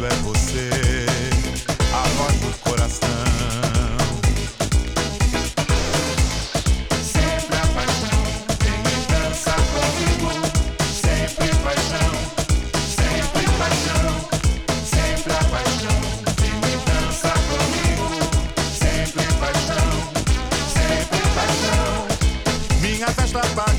é você, a voz do coração. Sempre a paixão, vem e dança comigo. Sempre paixão, sempre paixão. Sempre a paixão, vem e dança comigo. Sempre paixão, sempre paixão. Minha festa vai